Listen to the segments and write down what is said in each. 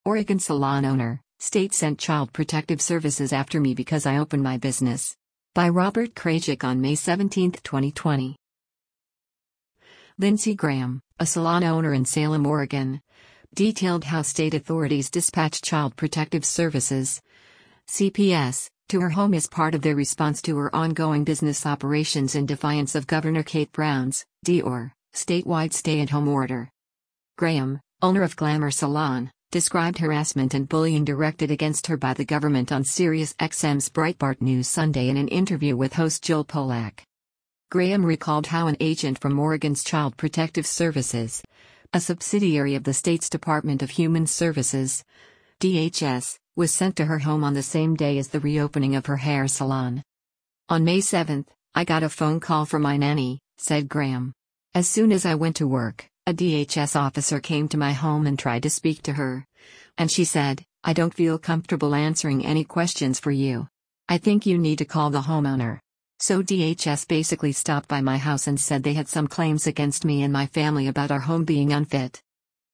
Oregon salon owner, state sent Child Protective Services after me because I opened my business. By Robert Krajcik on May 17, 2020. Lindsey Graham, a salon owner in Salem, Oregon, detailed how state authorities dispatched Child Protective Services, CPS, to her home as part of their response to her ongoing business operations in defiance of Governor Kate Brown's (DOR) statewide stay-at-home order. Graham, owner of Glamour Salon, described harassment and bullying directed against her by the government on SiriusXM's Breitbart News Sunday in an interview with host Jill Polak. Graham recalled how an agent from Oregon's Child Protective Services, a subsidiary of the state's Department of Human Services, DHS, was sent to her home on the same day as the reopening of her hair salon. On May 7, I got a phone call from my nanny, said Graham. As soon as I went to work, a DHS officer came to my home and tried to speak to her. And she said, "I don't feel comfortable answering any questions for you. I think you need to call the homeowner." So DHS basically stopped by my house and said they had some claims against me and my family about our home being unfit.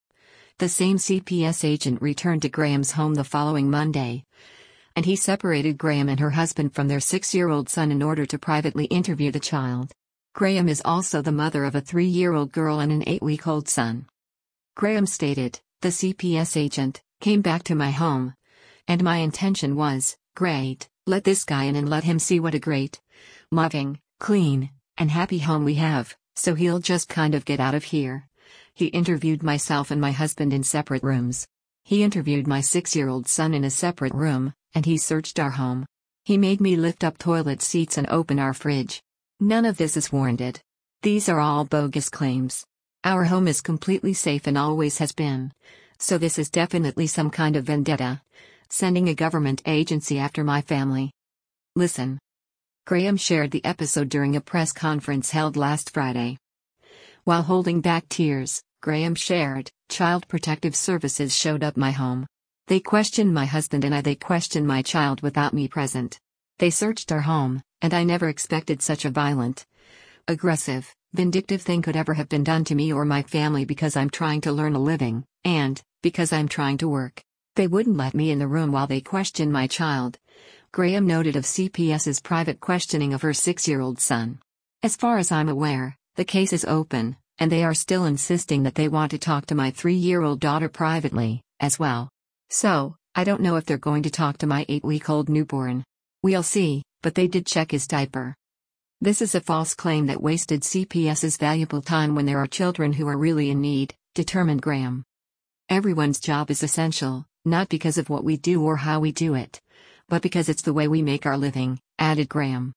The same CPS agent returned to Graham's home the following Monday, and he separated Graham and her husband from their 6-year-old son in order to privately interview the child. Graham is also the mother of a 3-year-old girl and an 8-week-old son. Graham stated, "The CPS agent came back to my home, and my intention was, great, let this guy in and let him see what a great, loving, clean, and happy home we have, so he'll just kind of get out of here." He interviewed myself and my husband in separate rooms. He interviewed my 6-year-old son in a separate room, and he searched our home. He made me lift up toilet seats and open our fridge. None of this is warranted. These are all bogus claims. Our home is completely safe and always has been. So this is definitely some kind of vendetta. Sending a government agency after my family. Listen. Graham shared the episode during a press conference held last Friday. While holding back tears, Graham shared, Child Protective Services showed up my home. They questioned my husband and they questioned my child without me present. They searched our home, and I never expected such a violent, aggressive, vindictive thing could ever have been done to me or my family because I'm trying to learn a living, and because I'm trying to work. They wouldn't let me in the room while they questioned my child. Graham noted of CPS's private questioning of her 6-year-old son. As far as I'm aware, the case is open, and they are still insisting that they want to talk to my 3-year-old daughter privately, as well. So, I don't know if they're going to talk to my 8-week-old newborn. We'll see, but they did check his diaper. This is a false claim that wasted CPS's valuable time when there are children who are really in need, determined Graham. Everyone's job is essential, not because of what we do or how we do it, but because it's the way we make our living, added Graham.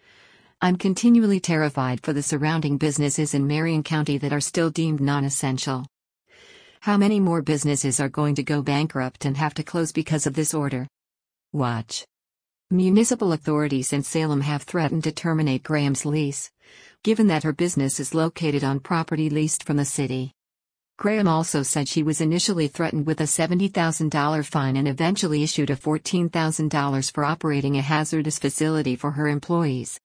I'm continually terrified for the surrounding businesses in Marion County that are still deemed non-essential. How many more businesses are going to go bankrupt and have to close because of this order? Watch. Municipal authorities in Salem have threatened to terminate Graham's lease, given that her business is located on property leased from the city. Graham also said she was initially threatened with a $70,000 fine and eventually issued a $14,000 for operating a hazardous facility for her employees.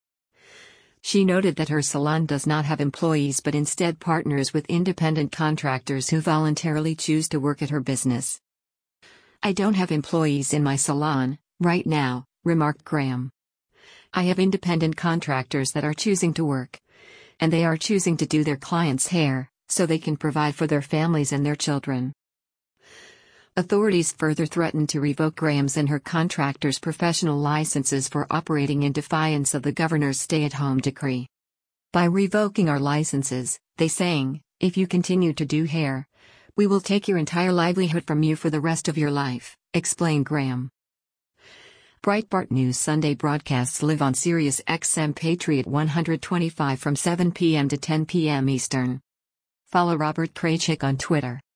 She noted that her salon does not have employees but instead partners with independent contractors who voluntarily choose to work at her business. "I don't have employees in my salon, right now," remarked Graham. "I have independent contractors that are choosing to work. And they are choosing to do their clients' hair, so they can provide for their families and their children." Authorities further threatened to revoke Graham's and her contractors' professional licenses for operating in defiance of the governor's stay-at-home decree. "By revoking our licenses," they saying, "if you continue to do hair, we will take your entire livelihood from you for the rest of your life," explained Graham. Breitbart News Sunday broadcasts live on SiriusXM Patriot 125 from 7 p.m. to 10 p.m. Eastern. Follow Robert Krajcik on Twitter.